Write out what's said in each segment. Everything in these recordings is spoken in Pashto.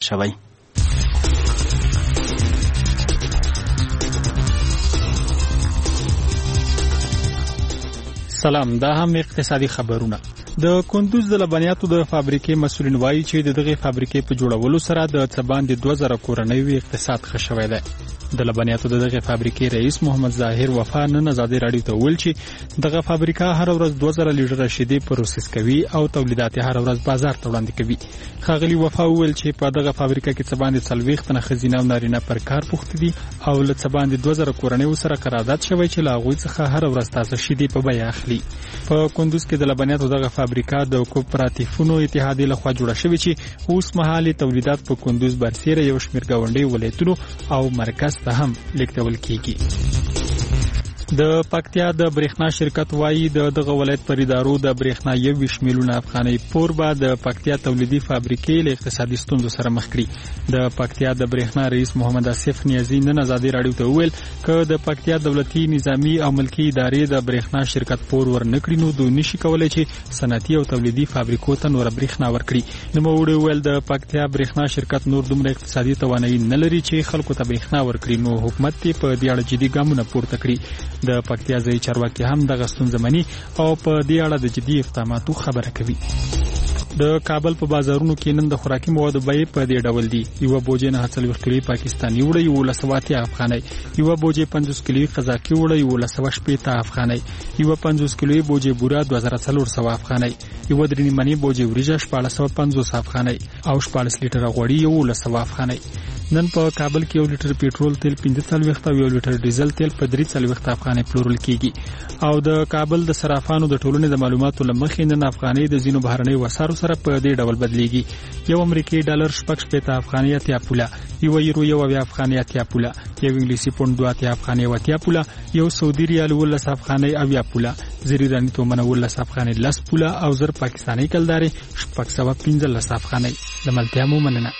شوی. سلام، دا هم اقتصادي خبرونه. د کندوز د لبنیاتو د فابریکې مسؤلین وایي چې دغه فابریکې په جوړولو سره د څبان د 2000 کورنیو اقتصاد ښه شوی دی. د لبنیاتو دغه فابریکې رئیس محمد ظاهر وفا نن آزادي راډیو ته ویل چې دغه فابریکه هر ورځ 2000 لیټره شیدې پروسس کوي او تولیدات هر ورځ بازار ته وړاندې کوي. ښاغلي وفا ویل چې په دغه فابریکه کې څبان د 40 تنه ښځینه او نارینه پر کار بوخت دي او له څبان د 2000 کورنیو سره قرارداد شوی چې له هغوی څخه هر ورځ تازه شیدې په بیه اخلي. په کندوز کې د لبنیاتو دغه فابریکه د کوپراتیفونو اتحادیې لخوا جوړه شوې چې اوس مهال تولیدات په کندوز برسیره یو شمېر ګاونډي ولایتونو او مرکز ته هم لیږدول کیږي. د پکتیا د برېښنا شرکت وایي دغه ولایت پر ادارو د برېښنا 21 میلیونه افغانۍ پور به د پکتیا تولیدي فابریکې له اقتصادي ستونزو سره مخ کړي. د پکتیا د برېښنا رئیس محمد آصف نیازي نن آزادي راډیو ته وویل که د پکتیا دولتي نظامی او ملکی ادارې د برېښنا شرکت پور ورنکړي نو دوی نشي کولای چې صنعتي او تولیدي فابریکو ته نور برېښنا ورکړي. نوموړي وویل د پکتیا برېښنا شرکت نور دومره اقتصادي توانایي نه لري چې خلکو ته برېښنا ورکړي، نو حکومت یې په دې اړه جدي ګامونه پورته کړي. د پکتیا ځایي چارواکي هم دغه ستونزه مني او په دې اړه د جدي اقداماتو خبره کوي. د کابل په بازارونو کې نن د خوراکي موادو بیې په دې ډول دي: یو بوجې 940 کیلویي پاکستاني وړه 1180 افغانۍ، یو بوجې 50 کیلویي قزاقي وړه 1180 افغانۍ، یو 50 کیلویي بوجې بوره 2400 افغانۍ، یو درې نیمه بوجې وریجه 1450 افغانۍ او 14 لیټره غوړي 1100 افغانۍ. نن په کابل کې 1 لیټر پېټرول تیل 45 او 1 لیټر ډیزل تیل په 43 افغانۍ پلورل کیږي. او د کابل د صرافانو د ټولنې د معلوماتو لمخې نن افغانۍ د ځینو بهرنیو وسارو سره په دې ډول بدلیږي: یو امریکایي ډالر 60 افغانۍ 80 پوله، یو یورو 1 افغانۍ 80 پوله، یو انګلیسي پوند 2 افغانۍ 80 پوله، یو سعودي ریال 19 افغانۍ 80 پوله، زر ایراني تومنه 19 افغانۍ 10 پوله او زر پاکستاني کلدارې 615 افغانۍ. د ملتیا مو مننه.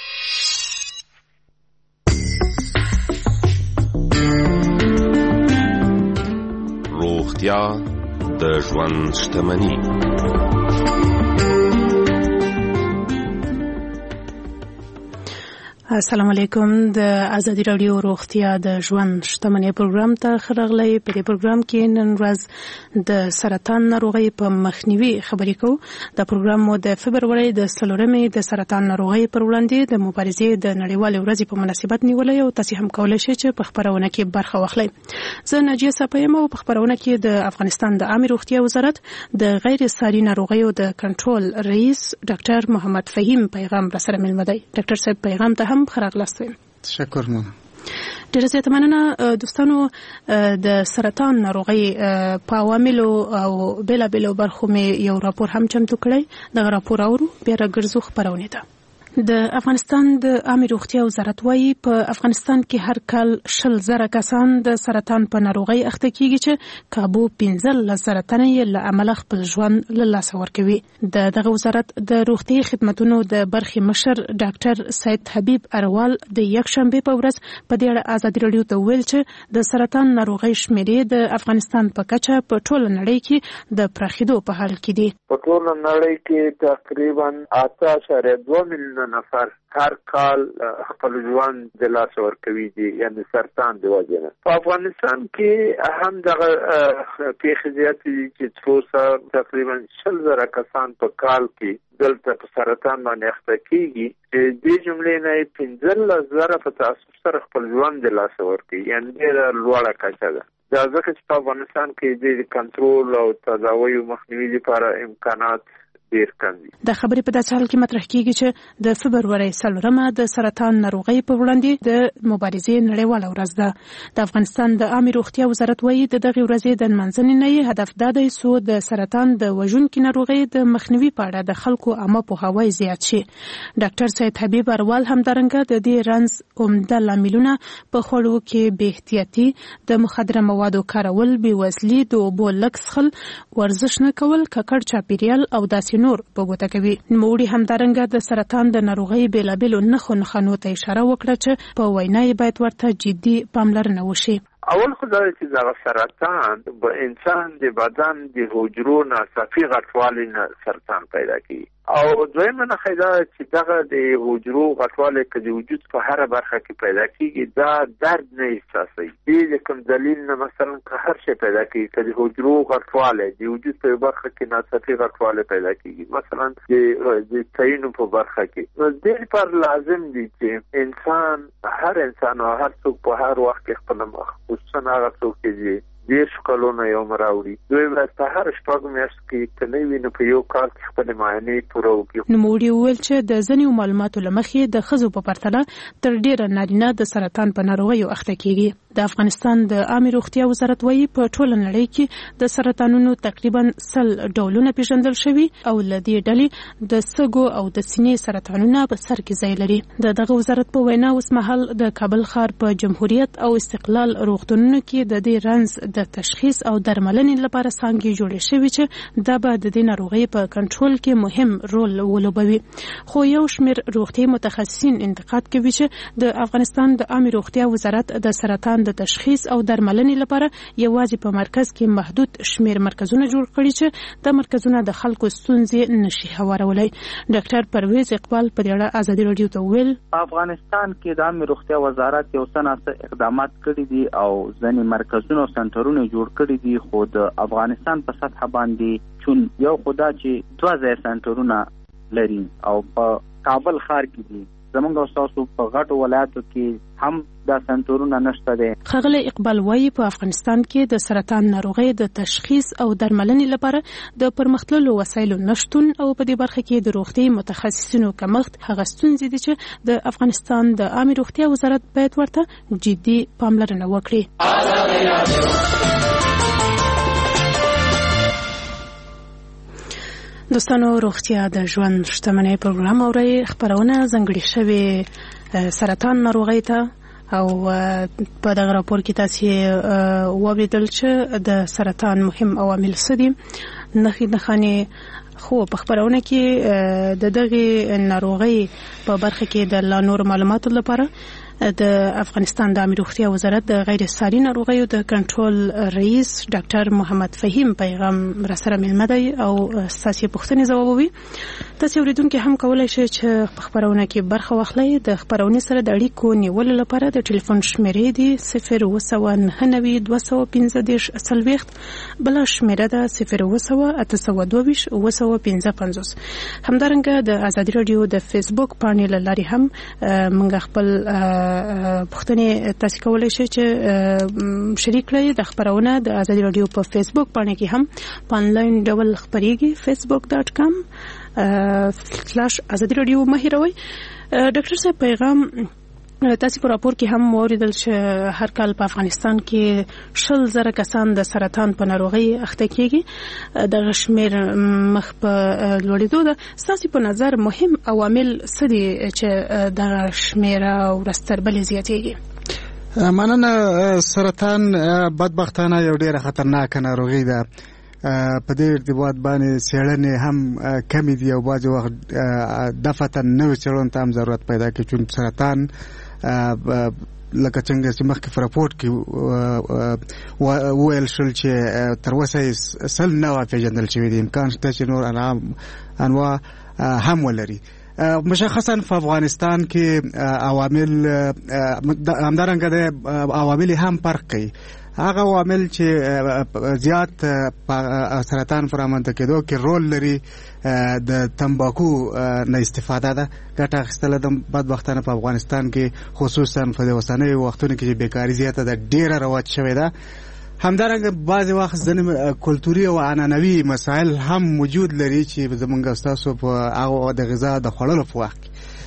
روغتیا د ژوند شتمني. السلام علیکم. د آزادي راډیو روغتیا د ژوند شتمنۍ پروګرام ته خبرغلی. په دې پروګرام کې نن ورځ د سرطان ناروغۍ په مخنیوي خبرې کوو. دا پروګرام مو د فبرورۍ د 4 د سرطان ناروغۍ پر وړاندې د مبارزې د نړیوالې ورځې په مناسبت نیولې او تاسو هم کولای شئ چې په خبرونه کې برخه واخلئ. زه ناجیه صفایم او په خبرونه کې د افغانستان د عامه روغتیا وزارت د غیر ساري ناروغیو د کنټرول رئیس ډاکټر محمد فهیم پیغام را سره ملمه دی. ډاکټر صاحب پیغام ته هم خراغلاست. تشکر مو. ډیره زیاته مننه. دوستانو، د سرطان ناروغۍ په عواملو او بیلابیلو برخو مې یو راپور هم چمتو کړی. دغه راپور اورو بیا راګرځو خبرونه ته. د افغانستان د عامه روغتیا وزارت وایي په افغانستان کې هر کال 100,000 کسان د سرطان په ناروغۍ اخته کیږي چې کابو 15,000 تنه یې له امله خپل ژوند له لاسه ورکوي. دغه وزارت د روغتي خدماتو د برخې مشر ډاکټر سید حبیب اروال د یکشنبه په ورځ په دې اړه آزادي راډیو ته ویل چې د سرطان ناروغۍ شمیرې د افغانستان په کچه په ټوله نړۍ کې د پراخېدو په حال کې دي. په ټوله نړۍ کې تقریبا 8.2 میلیونه نفر هر کال خپل ژوند د لاس ورکوي دي، یعنی سرطان د وجې نه. په افغانستان کې هم دغه پیښې زیاتې دي چې څو تقریبا 100,000 کسان په کال کې دلته په سرطان باندې اخته کیږي، چې دې جملې نه 15,000 په تعصب سره خپل ژوند د لاس ورکوي، یعنی ډېره لوړه کچه ده. دا ځکه چې په افغانستان کې د کنټرول او تداوی مخنیوي لپاره امکانات ډیر کم دي. د خبرې په داسې حال کې مطرح کیږي چې د فبرورۍ 4 د سرطان ناروغۍ په وړاندې د مبارزې نړیواله ورځ ده. د افغانستان د عامه روغتیا وزارت وایي د دغه ورځې د نمانځنې نه هدف دا دی چې د سرطان د وژونکي ناروغۍ د مخنیوي په اړه د خلکو عامه پوهاوی زیات شي. ډاکټر سید حبیب اروال همدارنګه د دې رنځ عمده لاملونه په خوړو کې بې احتیاطي، د مخدره موادو کارول، بېوزلي، د اوبو لږ څښل، ورزش نه کول، ککړ چاپیریال او داسې نور په ګوته کوي. نوموړي همدارنګه د سرطان د ناروغۍ بیلابیلو نښو ته اشاره وکړه چې په وینا یې باید ورته جدي پاملرنه وشي. اول خو دا چې دغه سرطان په انسان د بدن د حجرو ناڅاپي غټوالي نه سرطان پیدا کوي. او دویمه نښه دا چې دغه د حجرو غټوالی که د وجود په هره برخه کې پیدا کېږي دا درد نه احساسوي. دې د کوم دلیل نه مثلا که هر شی پیدا کېږي که د حجرو غټوالی د وجود په برخه کې ناڅاپي غټوالی پیدا کېږي مثلا د تینو په برخه کې، نو دې لپاره لازم دي چې انسان هر انسان او هر څوک په هر وخت کې خپل مخ خصوصا هغه څوک چې 10 کلونه یو مراوړي دوی ورځ په هر شپږ میاشت کې تنوي نو په یو کال کې خپل معاینې پوره وکړي. نو موږ ویل چې د ځینو معلوماتو لمخې د ښځو په پرتله تر ډیره نارینه د سرطان په ناروغیو اخته کیږي. د افغانستان د عامه روغتیا وزارت وایي په ټوله نړۍ کې د سرطانونو تقریبا 100 ډولونه پیژندل شوي او لدې ډلې د سږو او د سینې سرطانونه په سر کې ځای لري. دغه وزارت په وینا اوس مهال د کابل ښار په جمهوریت او استقلال روغتونونو کې د دې رنځ د تشخیص او درملنې لپاره څانګې جوړې شوې چې دا به د دې ناروغۍ په کنټرول کې مهم رول ولوبوي. خو یو شمېر روغتي متخصصین انتقاد کوي چې د افغانستان د عامه روغتیا وزارت د سرطان د تشخیص او درملنې لپاره یوازې په مرکز کې محدود شمېر مرکزونه جوړ کړي چې د مرکزونو د خلکو ستونزې نشي هوارولای. ډاکټر پرویز اقبال په دې اړه ازادي رادیو ته ویل افغانستان کې د عامه روغتیا وزارت یو څه اقدامات کړي دي او ځینې مرکزونه او سنټرونه جوړ کړي دي، خو د افغانستان په سطح باندې چون یو خدا چې 2000 سنټرونه لري او په کابل ښار کې دي، زمونږ تاسو په غټو ولایتو کې هم دا سنټرونه نشته دي. ښاغلی اقبال وایي په افغانستان کې د سرطان ناروغۍ د تشخیص او درملنې لپاره د پرمختللو وسایلو نشتون او په دې برخه کې د روغتي متخصصینو کمښت هغه ستونزې دي چې د افغانستان د عامه روغتیا وزارت باید ورته جدي پاملرنه وکړي. دوستانو روغتیا د ژوند شتمنۍ پروګرام اوري خبرونه ځنګړي شوی سرطان ناروغۍ ته او په دغه راپور کې تاسو وویل چې د سرطان مهم عوامل څه دي. نښې خو په خبرونه کې د دغه ناروغۍ په برخه کې د لا نور معلوماتو لپاره د افغانستان د عامه روغتیا وزارت د غیر ساري ناروغیو د کنټرول رئیس ډاکټر محمد فهیم پیغام را سره ملمه دی او ستاسو پوښتنې ځوابوي. تاسو اوریدونکو هم کولای شئ چې په خبرونه کې برخه واخلئ. د خبرونې سره د اړیکو نیولو لپاره د ټلیفون شمیرې دي 090 215 40 بل شمیره ده 080 822 همدارنګه د ازادي رادیو د فیسبوک باندې لاري هم موږ خپل پوښتنې تاسو کولای شئ چې شریک کړئ. د خبرونه د ازادي رادیو په فیسبوک باندې کې هم په انلاین ډول خبريږي facebook.com /ازادي رادیو مهیروي. ډاکټر صاحب پیغام تاسو په راپور کې هم اوریدل چې هر کال په افغانستان کې 100,000 کسان د سرطان په ناروغۍ اخته کیږي. د شمیر مخ په لوړېدو ده. تاسو په نظر مهم عوامل څه دي چې د شمیر ورستر بل زیاتېږي؟ مننه. سرطان بدبختانه یو ډیره خطرناک ناروغي ده. په دې ارتباط باندې څېړنې هم کمی دي او بعض وخت دفتن نوې څېړنو ته هم ضرورت پیدا کوي چې سرطان لکه څنګه چې مخکې په راپورټ کې وویل شول چې تر اوسه یې 100 نوعه پیژندل شوي دي. امکان شته چې نور انواع هم ولري. مشخصا په افغانستان کې عوامل همدارنګه د عوامل هم فرق کوي. هغه عوامل چې زیات سرطان فرامنته کېدو کې رول لري د تمباکو نه استفاده ده. ګټه اخیستل د بدبختانه په افغانستان کې خصوصا په اوسنیو وختونو کې چې بیکاری زیاته ده ډیره رواج شوې ده. همدارنګه بعض وخت ځینې کلتوري او عنعنوي مسایل هم موجود لري چې زمونږ استاسو په هغه د غذا د خوړلو په وخت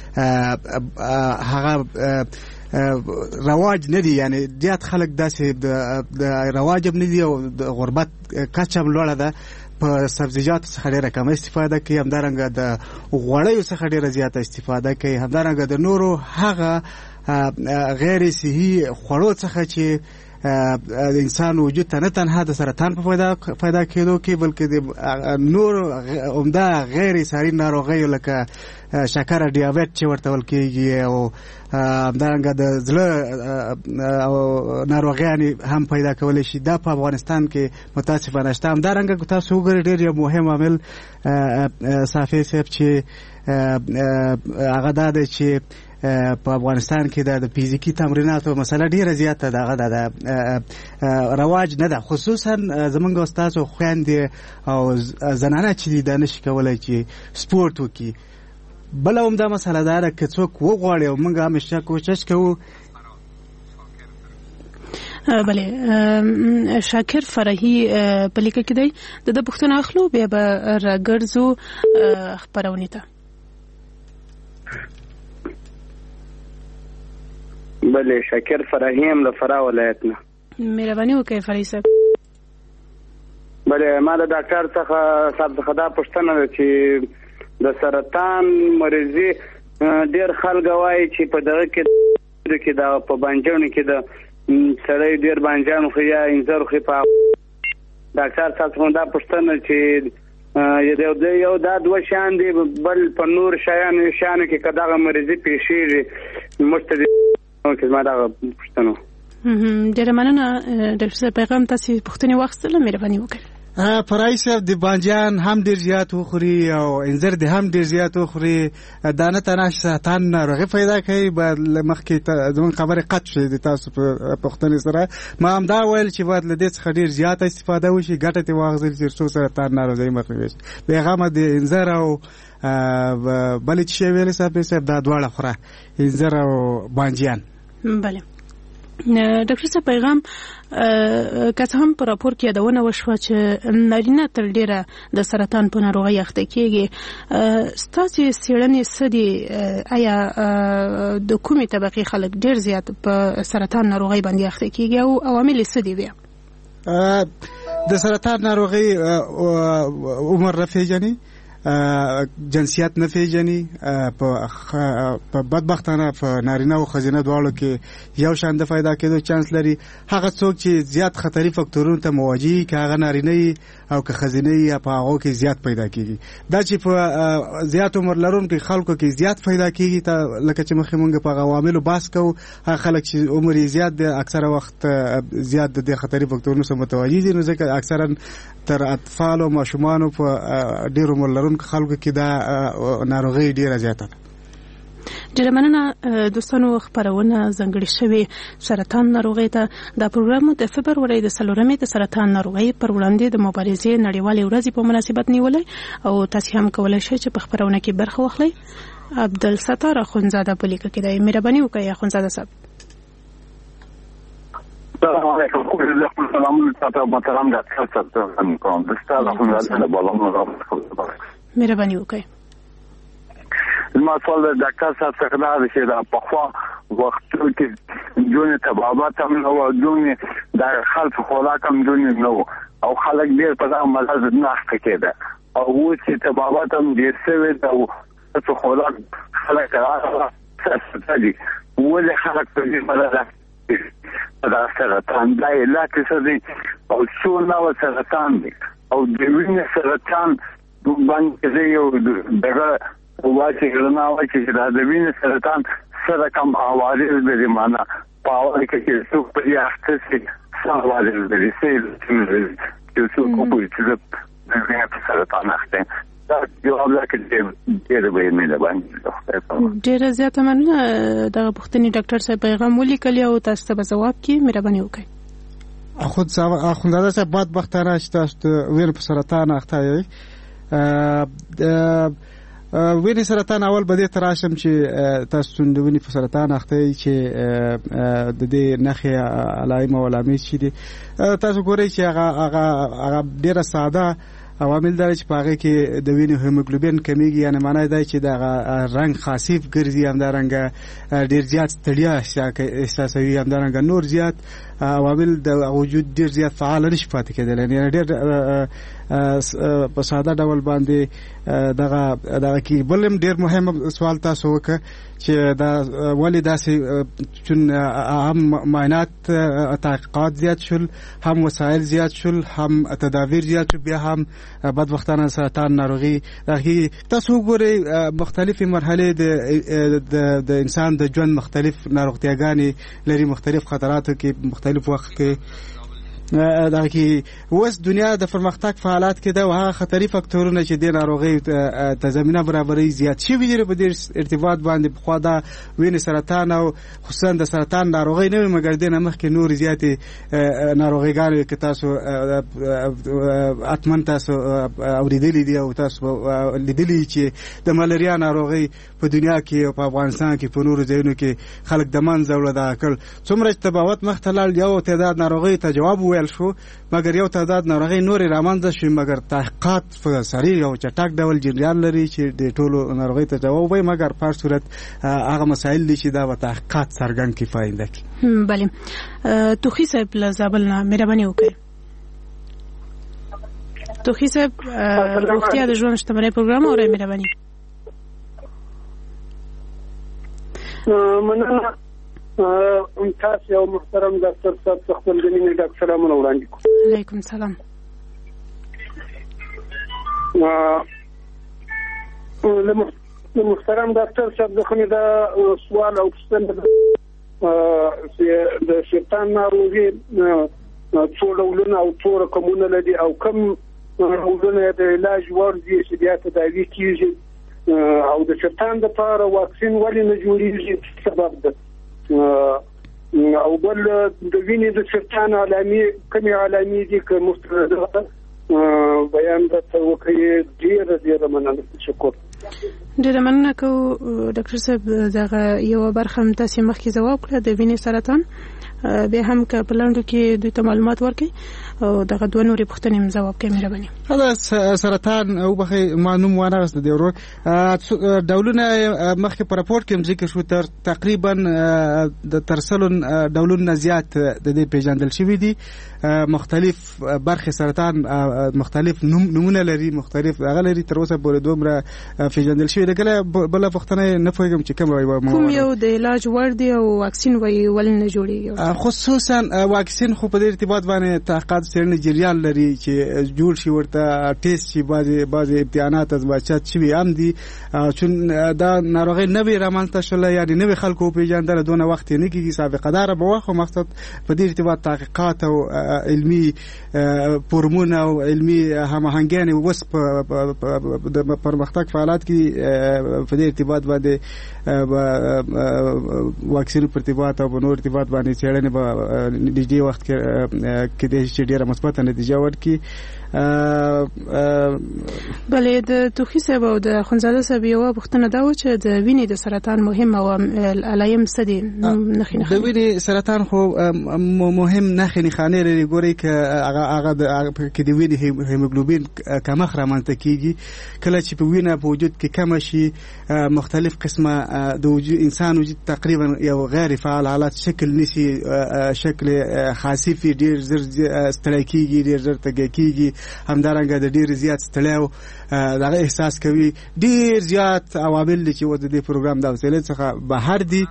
هغه رواج نه دي. یعنی زیات خلک داسې د رواج نه دي او د غربت کچه لوړه ده. په سبزیجات څخه ډیره کم استفاده کوي. همدارنګه د غوړیو څخه ډیره زیاته استفاده کوي. همدارنګه د نورو هغه غیر صحي خوړو څخه چې د انسان وجود ته نه تنها د سرطان په پیدا کېدو کې بلکې د نور عمده غیر ساري ناروغیو لکه شکر دیابت چې ورته ویل کېږي او همدارنګه د زړه او ناروغیانې هم پیدا کولی شي. دا په افغانستان کې متاسفانه شته. همدارنګه تاسو وګورئ ډېر یو مهم عامل صافی صاحب چې هغه دا دی چې په افغانستان کې د فزیکي تمریناتو مسله ډیره زیاته ده رواج نه ده، خصوصا زمونږ استادو خويندې او زنانه چې دا نشي کولای چې سپورت وکړي. بل هم دا مسله ده چې څوک وغواړي او موږ همیشه کوشش کوو. بله شاکر فرحي په لیکه کې دی د پوښتنه اخلو بیا به راګرځو خبرونه ته. بله شاکر فرحي هم له فراه ولایت نه. مهرباني وکړئ فرحي صاحب. بله ما د ډاکټر څخه دا پوښتنه ده چې د سرطان مریضي ډېر خلک وایي چې په دغه کې دا په بانجانو کې د سړی ډېر بانجان خو یا انځر خو په ډاکټر څخه دا پوښتنه چې یو دا دوه شیان دي بل په نور شیانو کې که دغه مریضي پیښیږي موږ ته کې زما دغه پوښتنه. ډېره مننه ډاکټر صاحب. پیغام تاسې پوښتنې واخیستله، مهرباني وکړئ. فرحي صاحب د بانجان هم ډېر زیات وخوري او انځر د هم ډېر زیات وخوري دا نه تنها سرطان ناروغي پیدا کوي. باید مخکې زموږ خبرې قطع شي د تاسو په پوښتنې سره. ما هم دا ویل چې باید له دې څخه ډېر زیاته استفاده وشي، ګټه ترې واخیستل شي څو سرطان ناروغۍ مخنیوی شي. پیغامه د انځر او بلې چې شی ویلې صاحب دا دواړه خوره، انځر او بانجان. بله ډاکټر صاحب پیغام که څه هم په راپور کې یادونه وشوه چې نارینه تر ډیره د سرطان په ناروغۍ اخته کېږي. ستاسې څېړنې څه دي؟ آیا د کومې طبقې خلک ډیر زیات په سرطان ناروغۍ باندې اخته کېږي او عوامل یې څه دي بیا؟ د سرطان ناروغۍ عمر نه پیژني، جنسیت نه پیژني. په بدبختانه په نارینه او ښځینه دواړو کې یو شان د پیدا کېدو چانس لري. هغه څوک چې زیات خطري فکتورونو ته مواجه که هغه نارینه او که ښځینه په هغو کې زیات پیدا کېږي. دا چې په زیات عمر لرونکو خلکو کې زیات پیدا کېږي لکه چې مخکې مونږ په عواملو بحث کوو، هغه خلک چې عمر یې زیات دی اکثره وخت زیات د خطري فکتورونو سره متوجه دي، نو ځکه اکثرا تر اطفال او ماشومانو په ډېر عمر لرونکو خلکو کې دا ناروغي ډیره زیاته ده. ډیره مننه دوستانو. خبرونه ځانګړې شوې سرطان ناروغۍ ته. دا پروګرام د فبرورۍ د 4مې د سرطان ناروغۍ پر وړاندې د مبارزې نړیوالې ورځې په مناسبت نیولې او تاسو هم کولای شئ چې په خبرونه کې برخه واخلئ. عبدالستار اخونزاده په لیکه کې دی. مهرباني وکړئ اخونزاده صاحب. السلام علیکم. سلام تاسو محترم ډاکټر صاحب کوم دستار اخونزاده د بالامو مهرباني وکړئ. ما سوال د ډاکټر صاحب څخه دا دی چې دا په خوا وختو کې جون تبابات هم نو جون د خلک خوراک هم جون نو او خلک ډیر په هغه مزه نه اخته کېده او چې تبابات هم ډیر څه او څه خوراک خلک راځي ولې خلک په دې مزه دا سرطان دا علاج څه دی او څو نو سرطان دی او د وینې سرطان باندې یو دغه واچې ګرنا واچې دا د وینې سرطان سره کم عوارض لري، معنا په اول کې چې څوک په دې اخته شي څه عوارض لري چې څوک په دې د وینې سرطان اخته دا یو امر کې ډېر به نه باندې ډېر زیات مننه. دا پوښتنې ډاکټر صاحب پیغام ولیکلی او تاسو ته جواب کی مهرباني وکړئ. اخوندزاده صاحب بدبختانه چې تاسو وینې په سرطان اخته یې. وینې سرطان اول به دې تراشم چې تاسو د وینې په سرطان اخته یې چې د دې نښې علائم او علامې چې دي تاسو ګورئ چې هغه ډیره ساده عوامل دا چې پاغه کې د وینې هیموګلوبین کمیږي، یعنی معنی دا چې دا رنگ خاصیف ګرځي، همدارنګه ډیر زیات ستړیا احساسوي، همدارنګه نور زیات عوامل د وجود ډیر زیات فعال نشي پاتې کېدل. یعنی ډیر په ساده ډول باندې دغه کې بلم ډیر مهم سوال تاسو وکړه چې دا ولې داسې چون هم معاینات تحقیقات زیات شول، هم وسایل زیات شول، هم تدابیر زیات شول، بیا هم بدبختانه سرطان ناروغي. تاسو وګورئ مختلفې مرحلې د انسان د ژوند مختلف ناروغتیاګانې لري، مختلف خطراتو کې مختلف وخت کې دا کې اوس دنیا د پرمختګ په حالات کې ده او هغه خطري فاکتورونه چې د ناروغۍ ته زمینه برابرۍ زیات شوي دي په دې ارتباط باندې. پخوا دا وینې سرطان او خصوصا د سرطان ناروغۍ نه وي، مګر دې نه مخکې نور زیاتې ناروغیګانې کې تاسو اتمن تاسو اورېدلي دي او تاسو لیدلي چې د ملاریا ناروغۍ په دنیا کې او په افغانستان کې په نورو ځایونو کې خلک د منځه وړه دا کړ. څومره چې تباوت مخته لاړ، یو تعداد ناروغۍ ته جواب ویل شو، مګر یو تعداد ناروغۍ نورې رامنځته شوې، مګر تحقیقات په سریع او چټک ډول جریان لري چې د ټولو ناروغۍ ته جواب وایي، مګر په هر صورت هغه مسایل دي چې دا به تحقیقات څرګند کړي فایده کړي. بله توخي صاحب له زابل نه مهرباني وکړئ. توخي صاحب روغتیا د ژوند شتمنۍ پروګرام اورئ، مهرباني. مننه. تاسو یو محترم ډاکټر صاحب څخه خپل د مینې ډاکټر سلامونه وړاندې کوم. علیکم سلام. له محترم ډاکټر صاحب څخه دا سوال او پوښتنه د سرطان ناروغي څو ډولونه او څو رقمونه لري او کوم ډولونه د علاج وړ دي چې بیا تداوي کیږي او د سرطان لپاره واکسین ولې نه جوړیږي سبب ده او بل د وینې د سرطان علامې کومې علامې دي که مستند بیان درته وکړئ. ډېره مننه. شکر. ډېره مننه کوو ډاکټر صاحب. دغه یوه برخه هم تاسې مخکې ځواب کړه د وینې سرطان، بیا هم که په لنډو کې دوی ته معلومات ورکړئ او دغه دوه نورې پوښتنې هم ځواب کړئ، مهرباني. دا سرطان او بخې معلوم وانهغسته دی ورور ډولونه مخکې په راپورټ کې هم ذکر شو، تقریبا تر سلو ډولونه زیات د دې پیژندل شوي دي. مختلف برخې سرطان مختلف نمونه لري، مختلف هغه لري، تر اوسه پورې دومره پیژندل شوي ده. کله بله پوښتنه نه پوهېږم چې کوم یو د علاج وړ دی او واکسین ولې نه جوړېږي؟ خصوصا واکسین خو په دې ارتباط باندې تحقیقات څېړنې جریان لري چې جوړ شي، ورته ټیسټ شي، بعضې امتحانات ازمایښت شوي هم دي، چون دا ناروغۍ نوې رامنځته شوله، یعنې نوې خلکو وپېژندله، دونه وخت یې نه کېږي، سابقه داره به وه، خو مقصد په دې ارتباط تحقیقات او علمي فورمونه او علمي هماهنګیانې اوس د پرمختګ په حالات کې په دې ارتباط باندې واکسین په ارتباط او په نور ارتباط باندې څېړنې به نږدې وخت کې کېدای شي چې ډېره مثبته نتیجه ورکړي. بله د توخي صاحب او د خونزاده صاحب یوه پوښتنه دا وه چې د وینې د سرطان مهم علایم څه دي؟ نښې د وینې سرطان خو مهم نښې نښانې لري. ګورئ که هغه کې د وینې هیموګلوبین کمښت رامنځته کېږي، کله چې په وینه په وجود کې کمه شي، مختلف قسمه د انسان وجود تقریبا یو غیر فعال حالت شکل نیسي، شکل خاصیفي، ډېر زر ستړی کېږي، ډېر زر تږی کېږي، همدارنګه د ډېر زیات ستړیا او دغه احساس کوي. ډېر زیات عوامل دي چې د دې پروګرام د وسیلې څخه بهر دي.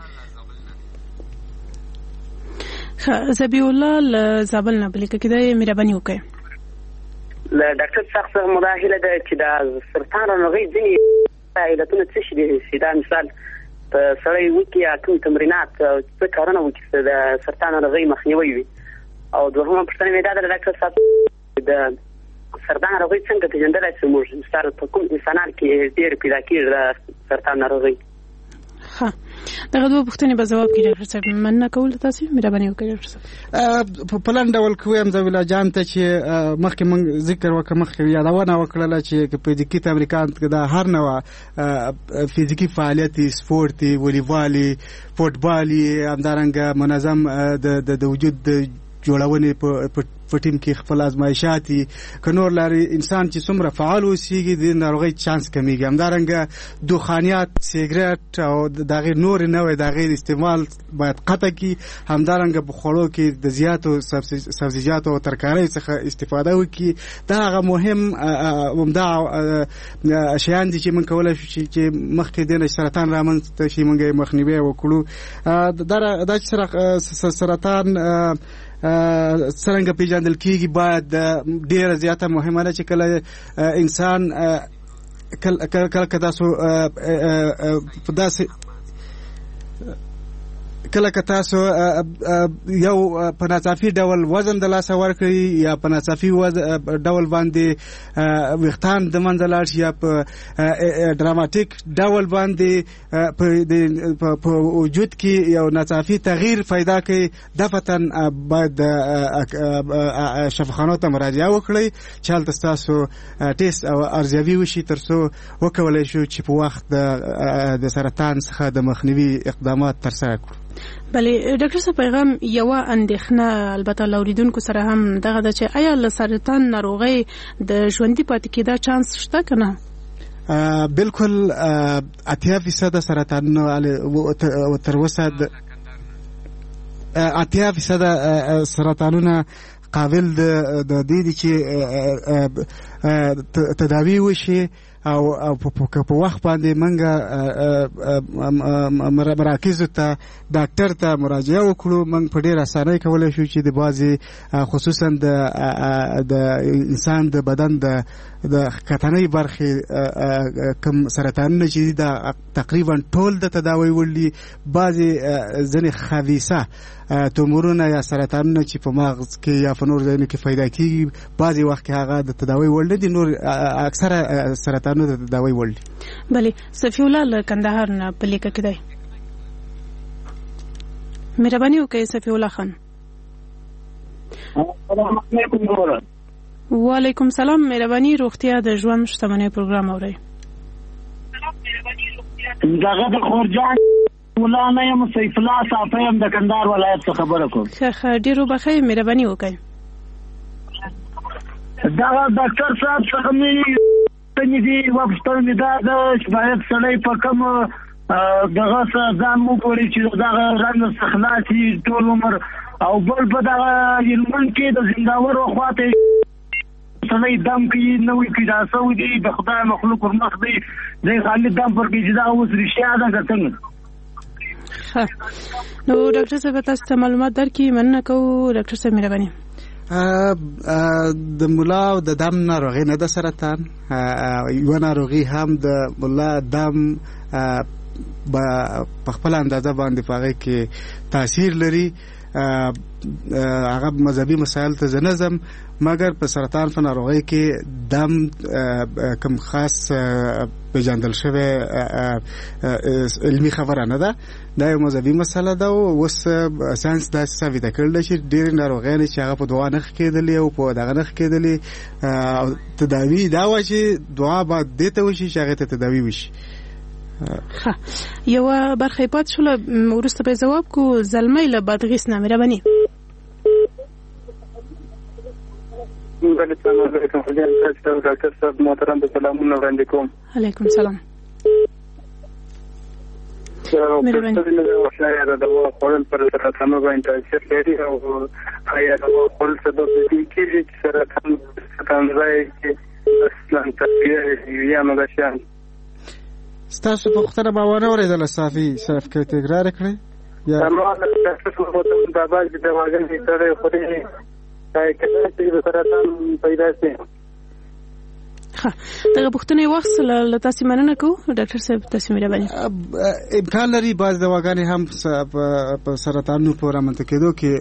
زبی الله له زابل نه بلې کېدای مهرباني وکړئ. له ډاکټر څخه مداخله ده چې د سرطان ناروغۍ ځینې علتونه څه شي دي؟ دا مثال په سړی وکړي کوم تمرینات څه کارونه وکړي د سرطان ناروغۍ مخنیوی وي. او دوهمه پوښتنه مې دا ده ډاکټر صاحب، د سرطان ناروغۍ څنګه پېژندلی شو موږ؟ مثال په کوم انسانان کې ډېر پیدا کېږي د سرطان ناروغۍ؟ ښه، دغه دوه پوښتنې به ځواب کړي ډاکټر صاحب. مننه کوو له تاسې، مهرباني وکړئ ډاکټر صاحب. په لنډ ډول که ویم زویلا جان ته چې مخکې موږ ذکر وکړه، مخکې یادونه وکړله چې فزیکي تمرینات کې دا هر نوع فزیکي فعالیت، سپورت، والیبال، فوټبال، همدارنګه منظم د وجود جوړونې په ټیم کې خپل ازمایشات دي که نور لري انسان چې څومره فعال اوسېږي د ناروغۍ چانس کمیږي. همدارنګه دخانیات سیګریټ او د هغې نورې نوې د هغې استعمال باید قطع کړي. همدارنګه په خوړو کې د زیاتو سبزیجاتو او ترکاریو څخه استفاده وکړي. دا هغه مهم عمده شیان دي چې موږ کولی شو چې مخکې دې نه سرطان رامنځته شي موږ یې مخنیوی وکړو. دا چې سرطان څرنګه پیژندل کیږي باید ډیره زیاته مهمه ده چې کله انسان کله که تاسو یو په ناڅاپي ډول وزن د لاسه ورکړئ یا په ناڅاپي ډول باندې ویښتان د منځه لاړ شي یا په ډراماتیک ډول باندې په وجود کې یو ناڅاپي تغییر پیدا کوي دفتن باید شفاخانو ته مراجعه وکړئ چې هلته ستاسو ټیسټ او ارزیابي وشي تر څو وکولی شو چې په وخت د سرطان څخه د مخنیوي اقدامات ترسره کړو. بله ډاکټر صاحب پیغام یوه اندېښنه البته له اوریدونکو سره هم دغه ده چې آیا له سرطان ناروغۍ د ژوندي پاتې کېدا چانس شته که نه؟ بالکل 80% سرطانونه تر اوسه 80% سرطانونه قابل د دې دي چې تداوی وشي او په وخت باندې منګه مراکز ته ډاکټر ته مراجعه وکړو منګ په ډیر اسانۍ کولای شو چې د بازي خصوصا د انسان د بدن د کتنې برخې کم سرطانونه چې دا تقریبا ټول د تداوی وړي بازي ځنې خبيثه تومورونه یا سرطانونه چې په مغز کې یا په نور ځایونو کې پیدا کیږي بازي وخت هغه د تداوی وړ دي نور اکثره سرطانونه د تداوی وړ دي. بله صفی الله له کندهار نه په لیکه کې دی. مهرباني وکړئ صفی الله خان. السلام علیکم. وعلیکم سلام. مهرباني روغتیا د ژوند شتمنۍ پروګرام اورئ. دغه د خورجان مولانا یم سیف الله صافی یم د کندهار ولایت څخه خبره کوم. ښه ډیرو بخیر. مهرباني وکړئ. دا ډاکټر صاحب څخه مې دې وپوښتل مې دا باید سړی په کوم دغه ځان وګوري چې دغه رنګ څخه خلاصي ټول عمر او بل په دغه هلمند کې د زنداور خواته سړی دم کوي نوې کې دا سعودي د خدای مخلوق ورمخ دی د خالد دم پر کې چې دا اوس رښتیا ده که څنګه؟ نو ډاکټر صاحب تاسو ته معلومات درکړي مننه کوو. ډاکټر صاحب مهرباني. د ملا او د دم ناروغي نه د سرطان یو ناروغي هم د ملا دم په خپل اندازه باندې پاغه کې تاثیر لري. هغه مذهبي مسائل ته زنظم مګر په سرطان په ناروغي کې دم کوم خاص پیژندل شوی علمي خبره نه ده. دا یو مذهبي مسله ده او اوس ساينس دا ثابت کړل چې ډېر ناروغان چې هغه په دعا نه کېدلې او په دغه نه کېدلې تداوی دا و چې دعا به دې ته وشي چې هغه ته تداوی وشي. ښه یو برخه پات شو ورسته به جواب کو زلمۍ له بادغیس نه. مهرباني. السلام علیکم. ډاکټر صاحب محترم د سلامونه وړاندې کوم. علیکم سلام. مهرباني. د دوا خوړل پر سرطان باندې تاثیر لري او آیا دوا خوړل څه د دې کې چې سرطان راځي اصلا تغییر یا نو شان ستاسو په خطر باور اوریدل صافي صرف کې تکرار کړئ یا نو تاسو په دا باندې د واګن سره خوري کله چې سرطان پیدا شي. ښه دغه پوښتنې وخت له تاسو مننه کوو. ډاکټر صاحب تاسو مهرباني. امکان لري بعض دواګانې هم په سرطانونو پورې رامنځته کېدو کې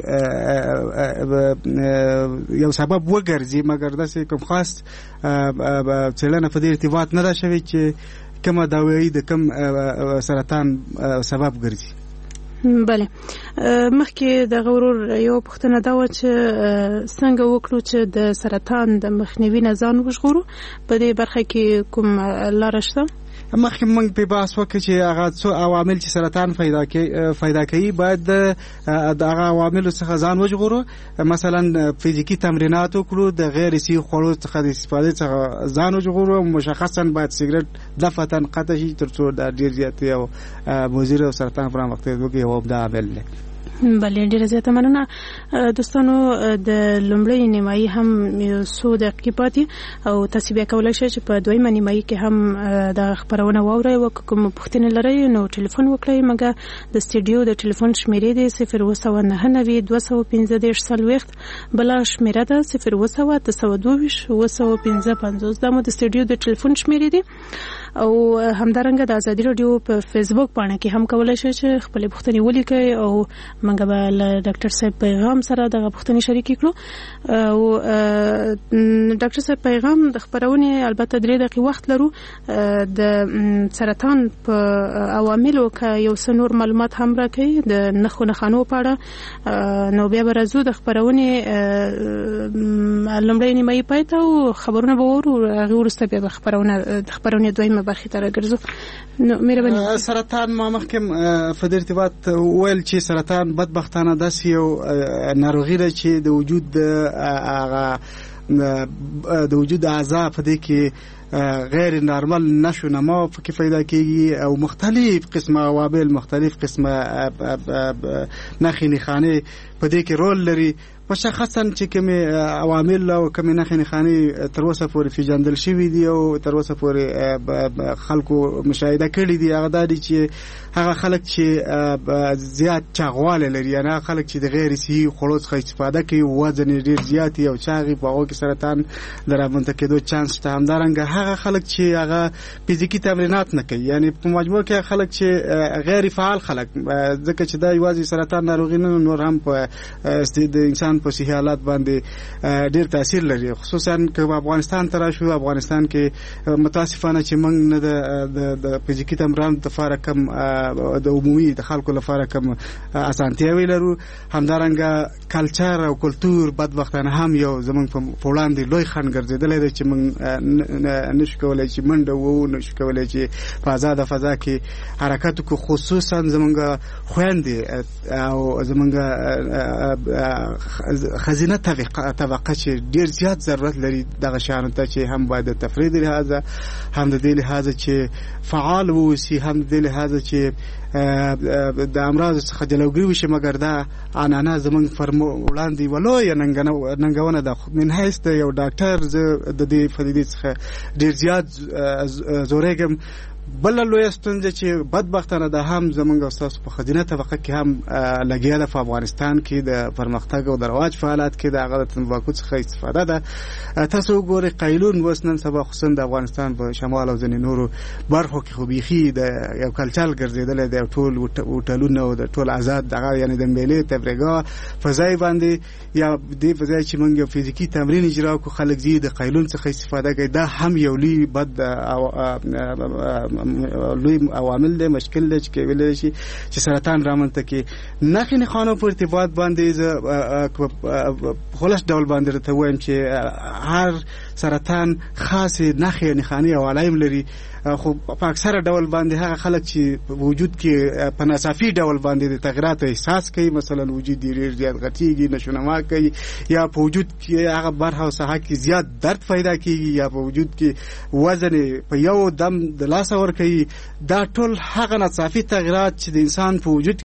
یو سبب وګرځي مګر داسې کوم خاص څېړنه په دې ارتباط نه ده شوې چې کومه دوايي د کوم سرطان سبب ګرځي. بله مخکې د غورور یو پوښتنه دا و چې څنګه وکړو چې د سرطان د مخنیوي نه ځان وژغورو په دې برخه کې کوم لاره شته؟ مخکې موږ په بحث وکړو چې هغه څو عوامل چې سرطان پیدا کوي باید د هغه عواملو څخه ځان وژغورو. مثلا فزیکي تمرینات وکړو، د غیر صحي خوړو څخه د استفادې څخه ځان وژغورو، مشخصا باید سیګریټ دفعتاً قطع شي ترڅو د ډېر زیات یو مضر او سرطان پر مختلف وګي یو د عامل دی. بله ډیره زیاته مننه دوستانو. د لومړۍ نیمایي هم یو څو دقیقې پاتې او تاسو بیا کولی شئ چې په دویمه نیمایي کې هم د خبرونه واورئ او که کوم پوښتنې لرئ نو ټلیفون وکړئ. موږ د سټوډیو د ټلیفون شمیرې دی 029921540 بله شمیره ده 029221550. دا مو د سټوډیو د ټلیفون شمیرې دی او همدارنګه د ازادي رادیو په فیسبوک باندې کې هم کولی شئ چې خپل پوښتنې ولیکئ او موږ به له ډاکټر صاحب پیغام سره دغه پوښتنې شریکې کړو. او ډاکټر صاحب پیغام د خبرونې البته 3 دقیقې وخت لرو. د سرطان په عواملو که یو څه نور معلومات هم راکړي د نښو نښانو په اړه نو بیا به راځو د خبرونې لومړۍ نیمایي پای ته او خبرونه به وورو. هغې وروسته بیا به خبرونې دویمه برخې ته راګرځو. نو مهرباني. سرطان ما مخکې په دې ارتباط ویل چې سرطان بدبختانه داسې یو ناروغي ده چې د وجود اعضاء په دې کې غیر نارمل نشو نما پکې پیدا کیږي او مختلف قسمه عوامل، مختلف قسمه نښې نښانې په دې کې رول لري. مشخصا چې کوم عوامل او کوم نښې نښانې تر اوسه پورې پیژندل شوي دي او تر اوسه پورې خلکو مشاهده کړي دي، هغه دا دي چې هغه خلک چې زیات چاغواله لري، یعنی هغه خلک چې د غیر صحي خوړو څخه استفاده کوي، وزن ډیر زیات او چاغي په هغه کې سرطان د رامنځته کېدو چانس شته. همدارنګه هغه خلک چې هغه فزیکي تمرینات نه کوي، یعنی په مجموع کې خلک چې غیر فعال خلک، ځکه چې دا یوازې سرطان ناروغي نه نور هم په د انسان په صحي حالات باندې ډیر تاثیر لري. خصوصا که افغانستان ته راشو، افغانستان کې متاسفانه چې موږ نه د فزیکي تمرین لپاره کم د عمومي د خلکو لپاره کم اسانتیاوي لرو. همدارنګه کلچر او کلتور بدبختانه هم یو زمونږ په وړاندې لوی خنډ ګرځېدلی دی چې موږ نشو کولی چې منډه ووهو، نشو کولی چې په آزاده فضا کې حرکت وکړو. خصوصا زمونږ خویندې او زمونږ خزینه طبقه چې ډیر زیات ضرورت لري دغه شیانو ته، چې هم باید د تفریح د لحاظه، هم د دې لحاظه چې فعال ووسي، هم د دې لحاظه چې د امراض څخه جلوګیری وشي. مګر دا عنعنه زمونږ پر وړاندې ولویه ننګونه ده. من حیث د یو ډاکټر زه د دې پدیدې څخه ډیر زیات زورېږم. بل لوی ستونزه چې بدبختانه ده هم زمونږ استاد په خزینه طبقه کې هم لګیا ده په افغانستان کې د پرمختګ او د رواج فعالیت کې د هغه د تنباکو څخه استفاده ده. تاسو وګورئ قیلون اوس نن سبا خصوصا د افغانستان په شمال او ځینې نورو برخو کې خو بیخي د یو کلچر ګرځېدلی دی. ټول هوټلونه او د ټول آزاد دغه یعنی د میلې تفریحګاه فضای باندې یا دې فضای چې موږ فزیکي تمرین اجرا کوو، خلک زی د قیلون څخه استفاده کوي. دا هم یو لوی بد لوی عوامل دی، مشکل دی چې کېدلی شي چې سرطان رامنځته کړي. نښې نښانو په ارتباط باندې زه خلاص ډول باندې درته وایم چې هر سرطان خاصې نښې نښانې او علایم لري، خو په اکثره ډول باندې هغه خلک چې په وجود کې په ناڅاپي ډول باندې د تغیرات احساس کوي، مثلا وجود ډیر زیات غټیږي، نشونما کوي، یا په وجود کې هغه برخه او ساحه کې زیات درد پیدا کیږي، یا په وجود کې وزن په یو دم د لاس ور کوي. دا ټول هغه ناڅاپي تغیرات چې د انسان په وجود